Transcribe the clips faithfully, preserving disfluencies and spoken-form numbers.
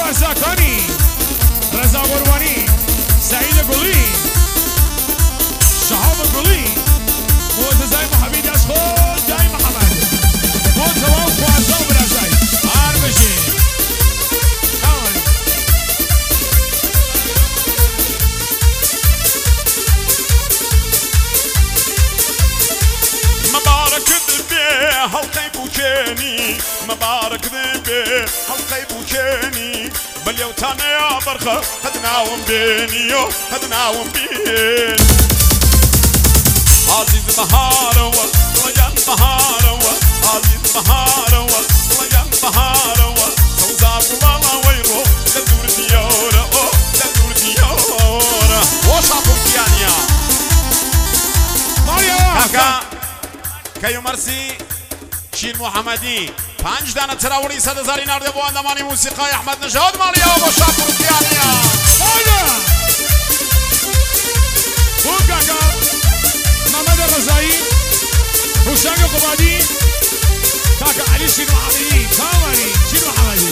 برزاکانی رضا قربانی سعید گلی شهاب گلی معتزای محبید از خود جای محمد منتوا و خوازا و برزای هر بشین مبارك ذبي حلقي بوكيني مبارك ذبي حلقي بوكيني بل يوتانا يا برخة خدناهم بيني خدناهم بين عزيز بهارة وليان بهارة عزيز بهارة وليان بهارة سوزار والله ويرو لدور ديورة لدور ديورة وشافوا كيانيا كاكا كيو مرسي شين محمدي پنج دانه تراولی صد هزاری نرده بو اندامانی موسیقای احمد نژاد مالیا و با شاپور کیانیا آیده بود کاکا محمد رضایی حسین قبادی کاکا علی شین محمدی تامانی شین محمدی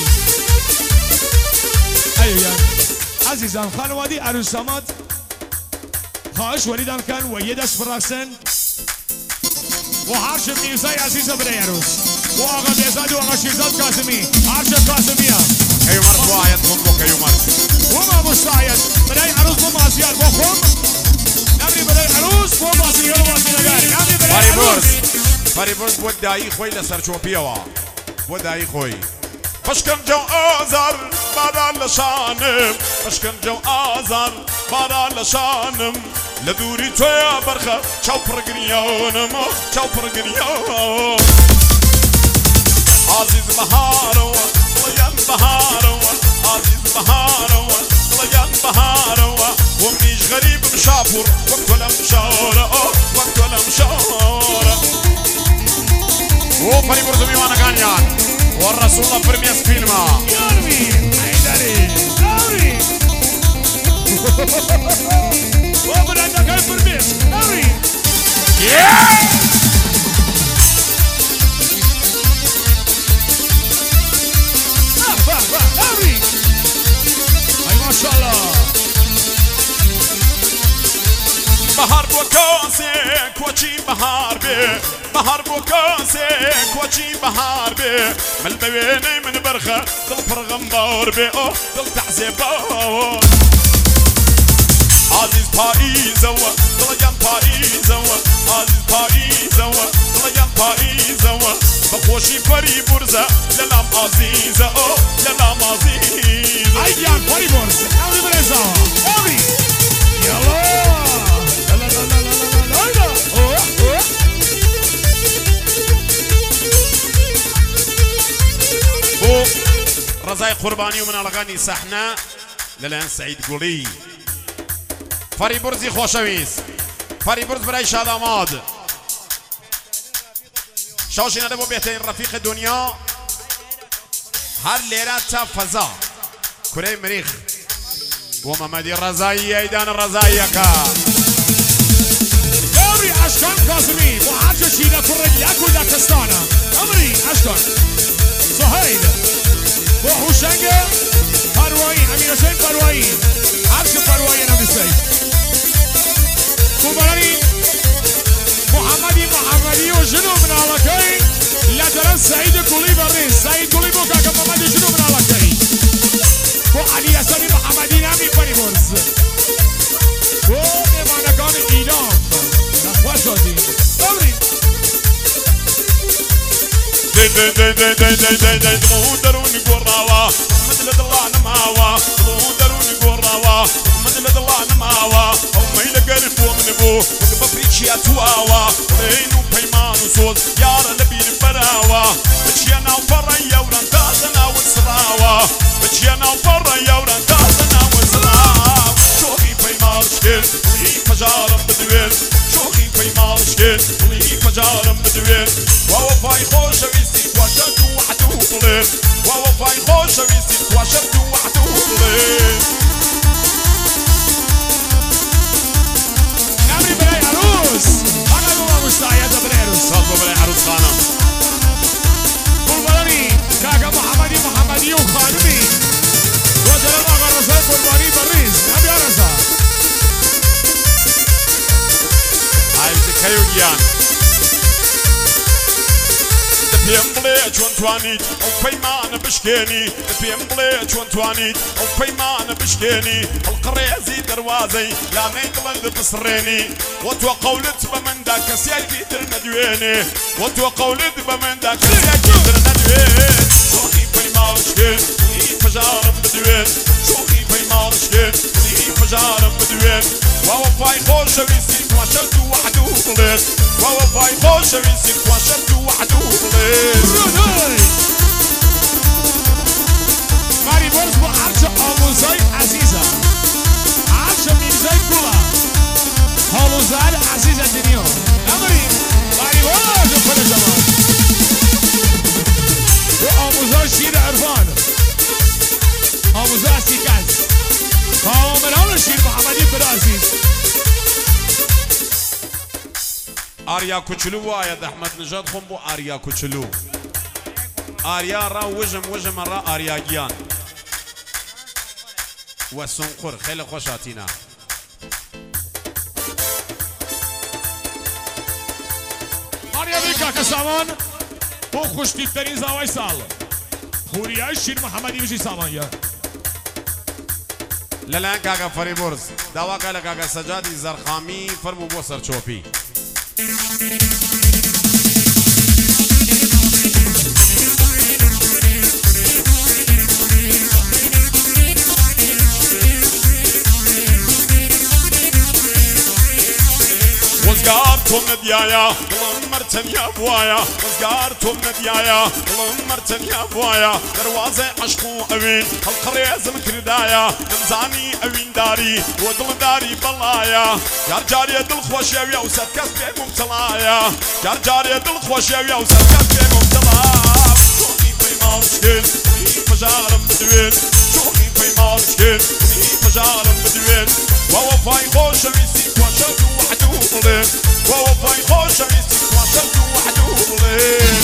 ایویا عزیزم خانوادی عروسامات خواهش ولیدان کن و یه دست برقصن و هرچه میوزای عزیزم برای عروس و آقا بیزاد و آقا شیرزاد کاسمی هرچه کاسمی هم کیو مرس باید خون بو کیو مرس و ما مستعید برای عروس با مازیار با خون نبری برای عروس با مازیار و مازیارگاری نبری برای عروس فریبرز بود دایی خوی لسر چوپیوا بود دایی خوی پشکن جو آزار بارا لشانم پشکن جو آزار بارا لشانم لدوری تویا برخه چاو پرگریانم چاو پرگریانم عزیز بهارو وليان بهارو عزيز بهارو وليان بهارو ومنيش غريب مشافر وقت ولا مشاورة وقت ولا مشاورة وفري برزمي وانا كانيان والرسول الله فرميس فيلما يارمي حيدري دوري ومن عندك هاي فرميس دوري ما شاء الله بهار بو كاسك وجي بهار بي بهار بو كاسك وجي بهار بي من بيني من برخه دل فرغمبار بي او دل تعزيبار عزيز بايزة دليان بايزة عزيز بايزة دليان بايزة بخوشي فري برزة للام عزيزة او للام عزيزة ايديان فري برزة اولي برزة اولي يلا لا لا لا لا لا لا اوه اوه بو رزاي قرباني ومن الغني سحنا للان سعيد قولي فري برزي خوشويس فري برز براي شاداماد شوشي ندبو بيهتين رفيق الدنيا هر ليرات تا فضا كري مريخ ومحمد الرزاي ايدان الرزاي كا امري اشكان كاظمي وحاجة شينا كرد لاكو داكستانا امري اشكان سهيل وحوشنگ پروایی امیر حسین پروایی عرش پروایی نبی سید كوبراني محمدي محمدي وجنو من علاكي لا ترى سعيد كولي بريس سعيد كولي بوكا كمحمدي جنو من علاكي بو علي ياساني محمدي نامي بني برز بو نمانكان ايدام نخواشاتي دوري دي دي دي دي دي دي دي دي دي دروني قراوا مثل الله نماوا دروني قراوا مثل الله نماوا او ما يلقى من بو وقف بريتشي اتواوا رينو بيمان وصوت يا ربي البراوا بتشينا وفريا ورنتازنا وسراوا بتشينا وفريا ورنتازنا وسراوا شوخي بيمان شكل لي فجارم بدوين شوخي بيمان شكل لي فجارم بدوين ووفاي خوش ويسي وشرت وحدولين ووفاي خوش ويسي وشرت وحدولين نمري براي عروس انا بابا مستعيد براي عروس صلوا براي عروس خانم قرباني كاكا محمدي محمدي وخانمي وگیان دەپێم بڵێ چۆن توانیت ئەو پەیمانە بشکێنی دەپێم بڵێ چۆن توانیت ئەو پەیمانە بشکێنی هەڵقڕێزی دەواازەی لانەی دڵند بسڕێنی وە تۆ قەولت بە مندا کەسیایکی تر نەدوێنێ وە تۆ قەولت بە مندا کەسیایکی تر نەدوێن شۆخی پەیماڵشکێن هی فەژارم بدوێن شۆخی پەیماڵشکێن هی فەژارم بدوێن ووفاي خوشويسي وشرت وحده بليت ووفاي خوشويسي وشرت وحده بليت ماري بورس بو عرشة آموزاي عزيزة عرشة ميزاي كولا هالوزار عزيزة الدنيا أمري ماري بورس وكل زمان وآموزاي شير عرفان آموزاي سيكاز كامل هون شير محمدي برازيز آریا کوچلو وایە دەحمەد نژاد خۆم بۆ ئاریا کوچلو ئاریا ڕا وژم وژم ڕا ئاریاگیان وە سونقور خێلە خۆش هاتینە ئاریا بێ کاکە سامان بۆ خوشتیبتەرین زاوای ساڵ خوریای شیر محەمەدی بژی سامانیە لەلایەن کاکە فەریبورز داواکە لە کاکە سەجادی زەرخامی فەرموو بۆ سەرچۆپی وزگار تۆم نەدیایە دڵم مەرتەنیا بوایە وزگار تۆم نەدیایە دڵم مەرتەنیا بوایە دەروازەی عەشق و ئەوین هەڵقڕێزم کردایە نەمزانی ئەوینداری بۆ دڵداری بەڵایە جار جارێ دڵخۆشیەویە و سەد کەس پێ مبتەڵایە جار جارێ دڵخۆشیەویە و سەد کەس پێ مبتەڵا شۆخی پەیماڵشکێن هی فەژارم بدوێن شۆخی پەیماڵشکێن هی فەژارم بدوێن ووفای خۆشەویستی وشرت وحده بليت ووفاي خوشويسي وشرت وحده بليت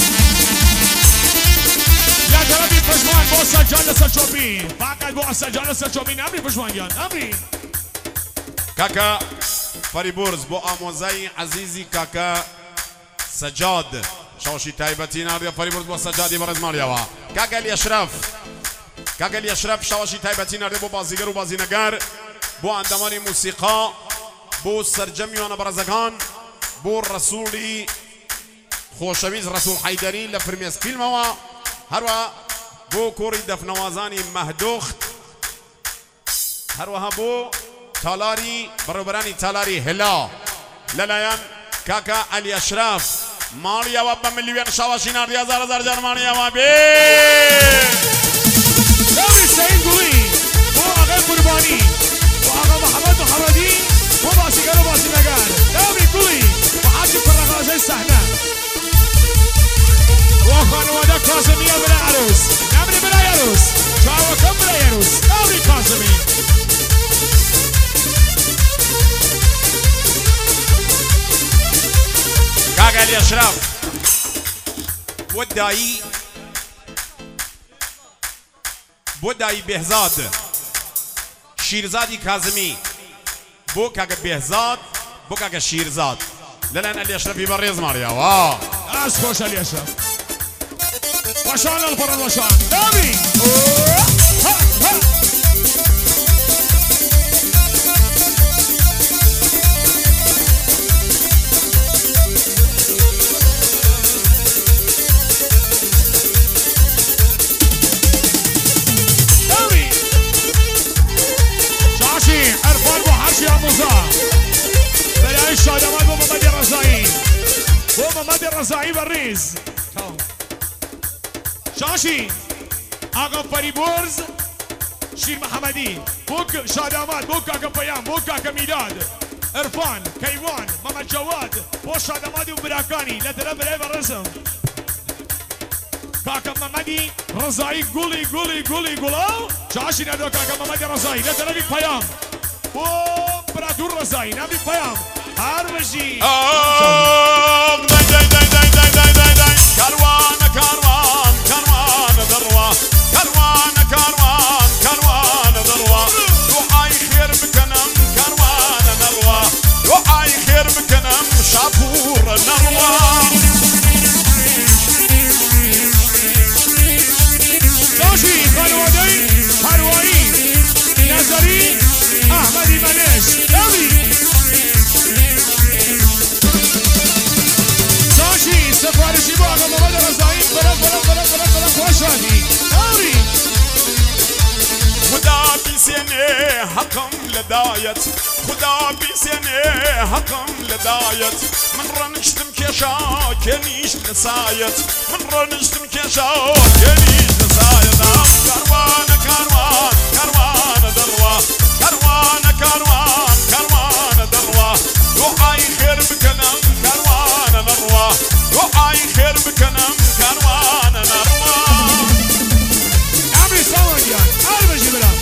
يا جربي پشمان بو سجادة سرچوبی فقط بو سجادة سرچوبی نمری پشمان گیان نمری كاكا فەریبورز بۆ ئامۆزای عەزیزی کاکە سەجاد شەوشی تایبەتی ناردە فەریبورز بۆ سەجادی بەڕێزماڵیەوە کاکە ئەلیەشرەف کاکە ئەلیەشرەف شەوشی تایبەتی ناردە بۆ بازیگەر و بازینەگەر بۆ ئەندەمانی موسیقا بۆ سەرجەمیانە بەڕێزەکان بۆ ڕەسووڵی خۆشەویست ڕەسوول حەیدەری لە فرمێس فیلمەوە هەروە بۆ کۆڕی دەفنەوازانی مەهدۆخت هەروەها بۆ تالاری بەڕێوەبەرانی تالاری هێلا لەلایەن کاکە ئەلیەشرەف ماڵیەوە بە ملیوێن شاوەشی ناردی هەزار هەزار جار ماڵیەوە بێ داوی سەعید گوڵی بۆ ئاغای قوربانی بۆ ئاغا محەمەد محەمەدی بۆ باسیگەر و باسینەگەر داوی گوڵی بۆ حاجی پڕەغازەی سەحنە بۆ خانەوادە کازمیە برا عەروس نامری برا عەروس چاوەکەم برا عەروس داوی کازمی کاکە ئەلیەشرەف بۆ دایی بۆ دایی بێهزاد شیرزادی کازمی بۆ کاکە بێهزاد بۆ کاکە شیرزاد لەلایەن ئەلیەشرەفی بەڕێز ماڕیاوە ئاس خۆش ئەلیەشرەف وەشان هەڵپەڕن وەشان داوی برای شادمان بو محمد رضایی بو محمد رضایی بریز شاشی آقا فەریبورز شیر محمدی بو شادمان بو کاکە پەیام بو کاکە میلاد عرفان کەیوان محمد جواد بو شادمان و براکانی لە دەرە برای بەڕێزم کاکە محەمەدی رضایی گوڵی گوڵی گوڵی گوڵاو شاشی نەدۆ کاکە محەمەدی رضایی لە دەرەوی پەیام بۆ برادور ڕزایی ناوی پەیام هەروەژی کاروانە کاروان کاروانە دەڕوا کاروانە کاروان کاروانە دەڕوا دوعای خێر بکەنم کاروانە نەڕوا دوعای خێر بکەنم شاب بلا بلا بلا بلا بلا خوش هادي دوري خدا بيسيني حكم لدايت خدا بيسيني حكم لدايت من رنشتم كيشا كنيش نسايت من رنشتم كيشا كنيش نسايت كروان كروان كروان دروا كروان كروان كروان دروا وعاي خير بكنم كروان نروى وعاي خير بكنم كروان نروى عمري صوانيان عارف اجي بلا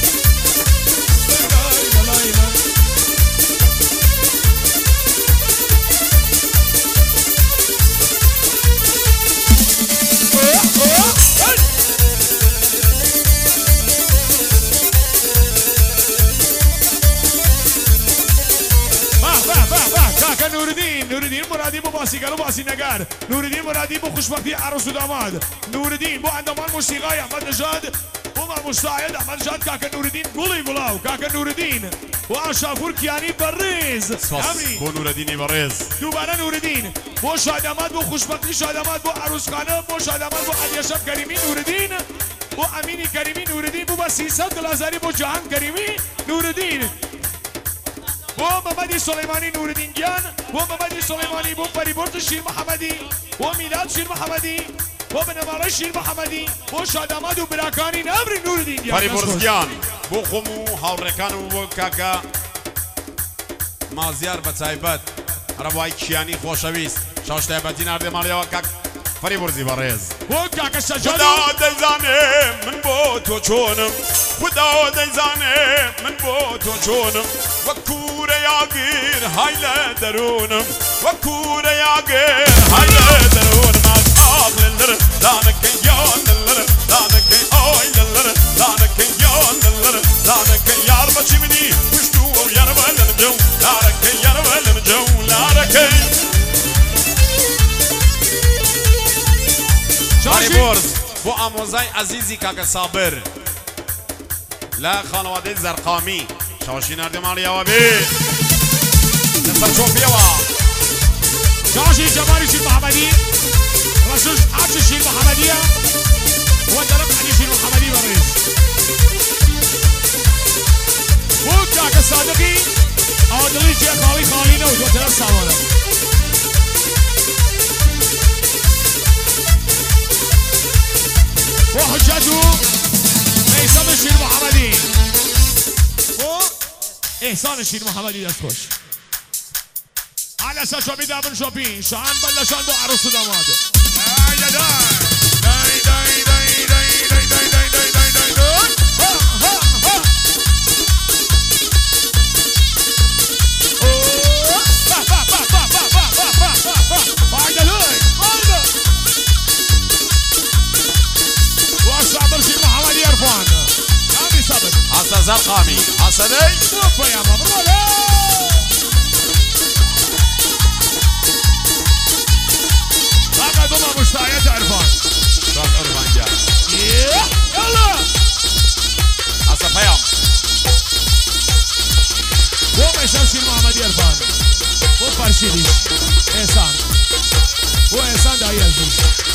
نور الدين نور الدين مرادي بو باسي قالوا باسي نقار نور الدين مرادي بو خوشبختي عروس وداماد نور الدين بو عندمان موسيقى احمد نجاد وما مستعد احمد نجاد كاكا نور الدين قولي بلاو كاكا نور الدين وعشافور كياني بريز بو نور الدين بريز دوباره نور الدين بو شاداماد بو خوشبختي شاداماد بو عروس خانه بو شاداماد بو علی شب کریمی نور الدین بو امینی کریمی نور الدین بو سیصد گلازاری بو جهان کریمی نور الدین بو محمدی سلیمانی نور الدین گیان بو محمدی سلیمانی بو پریبرد شیر محمدی بو میلاد شیر محمدی بو بنماره شیر محمدی بو شاداماد و براکانی نبری نور الدین گیان پریبرد گیان بو خمو هاورکان و بو کاکا مازیار بتایبت ربوای کیانی خوشویست شاش تایبتی نرده مالیا کاک فریبرزی برز بو کاکا سجادو خدا دیزانه من بو تو چونم خدا دیزانه من بو تو چونم وکور یاگیر هایل درونم وکور یاگیر هایل درونم از آغللر دانکن یانلر دانکن آیللر دانکن یانلر دانکن یار بچی منی پشتو و یار ولن جو لارکن یار ولن جو لارکن فریبرز بو آموزای عزیزی کاک صابر لا خانواده زرقامی شاشی نرده مالی آوابی نصر شوفی وا شاشی جمالی شیر محمدی رسول حاج شیر محمدیه و درب علی شیر محمدی بریز بو کاک صادقی آدلی جه خالی خالی نو دو طرف سواره بو حجتو میسم شیر محمدی بو احسان شیر محمدی دست خوش على اساس شو بيدابن شوبين شان بلشان بو عروس و داماد دای دای دای دای دای دای دای دای دای دای دای دای ها ها ها او با با با با با با با با با فایده لوی فایده وصابر شير محمدي عرفان نامي صابر حسن زرقامي حسني وفا يا مبروك دوما مشتاقات عرفان شاف عرفان جاي يلا حسن فيام هو ميسان شير محمدي عرفان هو فرشيديش احسان هو احسان داي عزيز